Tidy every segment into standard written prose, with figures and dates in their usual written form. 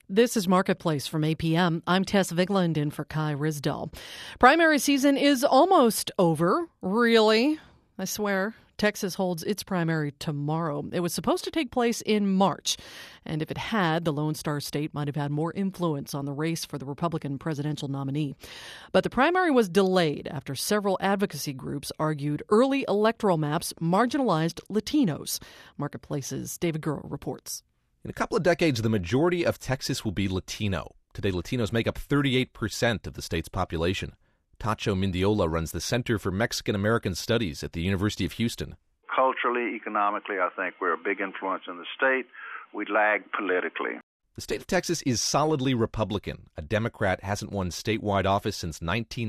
This is Marketplace from APM. I'm Tess Vigland in for Kai Risdell. Primary season is almost over. Really? I swear. Texas holds its primary tomorrow. It was supposed to take place in March. And if it had, the Lone Star State might have had more influence on the race for the Republican presidential nominee. But the primary was delayed after several advocacy groups argued early electoral maps marginalized Latinos. Marketplace's David Gurrow reports. In a couple of decades, the majority of Texas will be Latino. Today, Latinos make up 38% of the state's population. Tacho Mendiola runs the Center for Mexican-American Studies at the University of Houston. Culturally, economically, I think we're a big influence in the state. We lag politically. The state of Texas is solidly Republican. A Democrat hasn't won statewide office since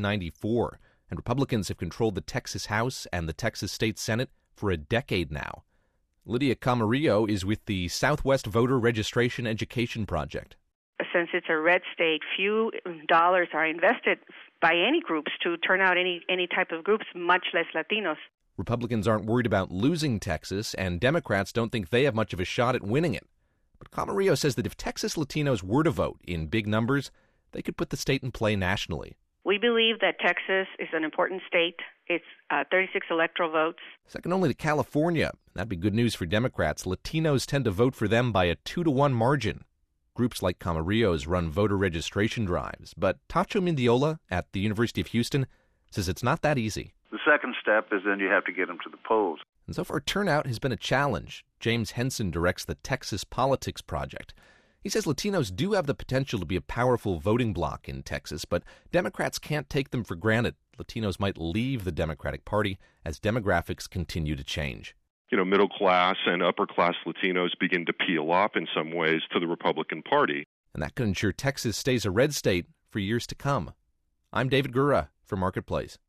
1994, and Republicans have controlled the Texas House and the Texas State Senate for a decade now. Lydia Camarillo is with the Southwest Voter Registration Education Project. Since it's a red state, few dollars are invested by any groups to turn out any type of groups, much less Latinos. Republicans aren't worried about losing Texas, and Democrats don't think they have much of a shot at winning it. But Camarillo says that if Texas Latinos were to vote in big numbers, they could put the state in play nationally. We believe that Texas is an important state. It's 36 electoral votes. Second only to California. That'd be good news for Democrats. Latinos tend to vote for them by a 2-to-1 margin. Groups like Camarillo's run voter registration drives, but Tacho Mendiola at the University of Houston says it's not that easy. The second step is then you have to get them to the polls. And so far, turnout has been a challenge. James Henson directs the Texas Politics Project. He says Latinos do have the potential to be a powerful voting bloc in Texas, but Democrats can't take them for granted. Latinos might leave the Democratic Party as demographics continue to change. Middle class and upper class Latinos begin to peel off in some ways to the Republican Party. And that could ensure Texas stays a red state for years to come. I'm David Gurrow for Marketplace.